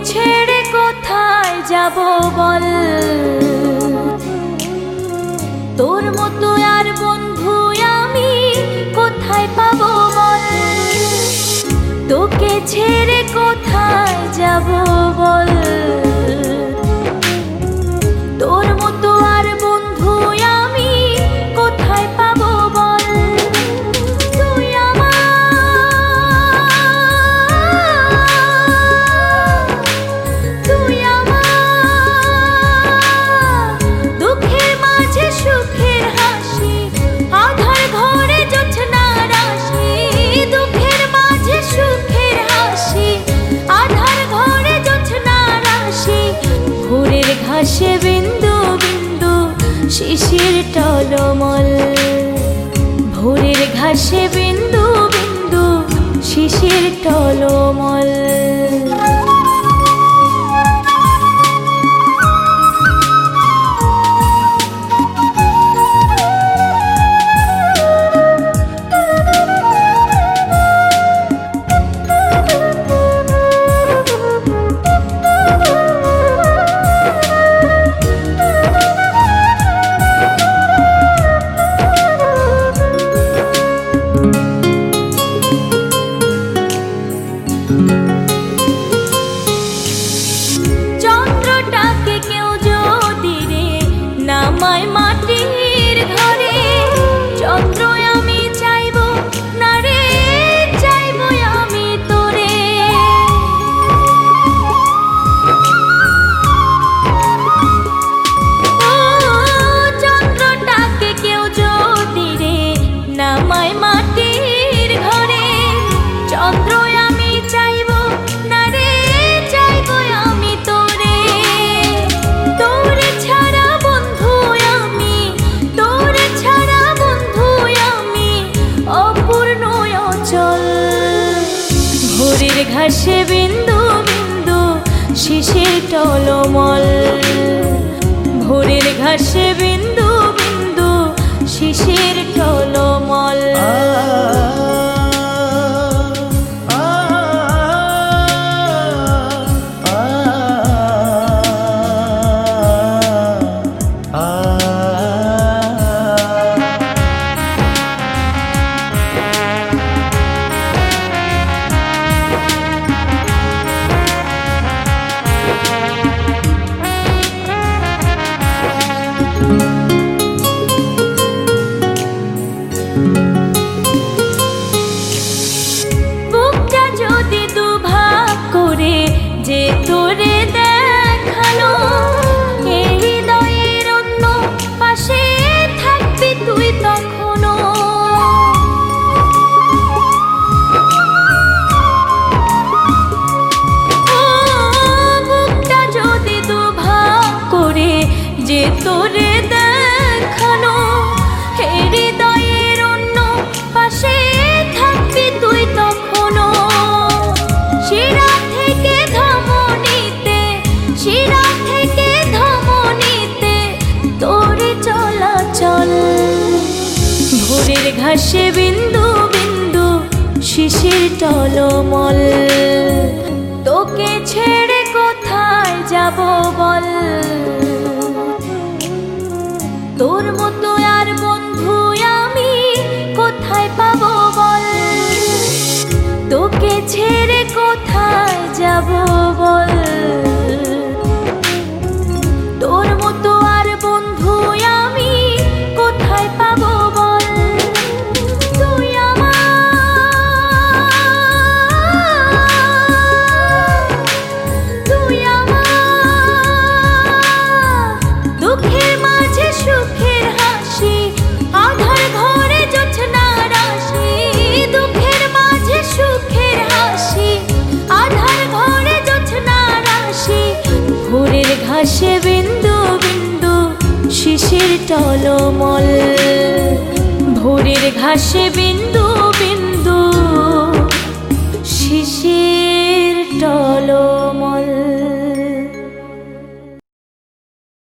ছেড়ে কোথায় যাব বল, তোর মতো আর বন্ধু আমি কোথায় পাবো বল। তোকে ছেড়ে কোথায় যাব বল, তোর মতো আর বন্ধু আমি কোথায় পাবো বল। তুই আমার দুঃখের মাঝে সুখের হাসি, আধার ঘরে জোছনা রাশি। দুঃখের মাঝে সুখের হাসি, আধার ঘরে জোছনা রাশি। ভোরের ঘাসে বিন্দু বিন্দু শিশির টলমল, ভোরের ঘাসে বিন্দু বিন্দু শিশির টলমল। চন্দ্রটাকে কেউ যদি রে নামায় মাটির ঘরে, চন্দ্র আমি চাইবো না রে, চাইবো আমি তোরে। ও চন্দ্রটাকে কেউ যদি রে নামায় মাটির ঘরে, চন্দ্র আমি চাইবো না রে, চাইবো আমি তোরে। তোরে ছাড়া বন্ধু আমি, তোরে ছাড়া বন্ধু আমি অপূর্ণ অচল। ভোরের ঘাসে বিন্দু বিন্দু শিশির টলমল, ভোরের ঘাসে বিন্দু বিন্দু শিশির টলমল। বুকটা যদি দুভাগ করে যে তোরে দেখানো, এই হৃদয়ের অন্য পাশে থাকবি তুই তখনো। ও বুকটা যদি দুভাগ করে যে তোরে দেখানো, এই হৃদয়ের অন্য পাশে থাকবি তুই তখনো। শিরা থেকে ধমনীতে, শিরা থেকে ধমনীতে তোরে চলাচল। ভোরের ঘাসে বিন্দু বিন্দু শিশির টলমল, তোকে ছেড়ে কোথায় যাব বল, তোর মতো আর বন্ধু আমি কোথায় পাবো বল। তোকে ছেড়ে কোথায় যাব বল, তোর মতো আর বন্ধু আমি কোথায় পাবো বল। তুই আমার দুঃখের মাঝে সুখের হাসি, আধার ঘরে জোছনা রাশি। দুঃখের মাঝে সুখের হাসি, আধার ঘরে জোছনা রাশি। ভোরের ঘাসে বিন্দু বিন্দু শিশির টলমল, ভোরের ঘাসে বিন্দু বিন্দু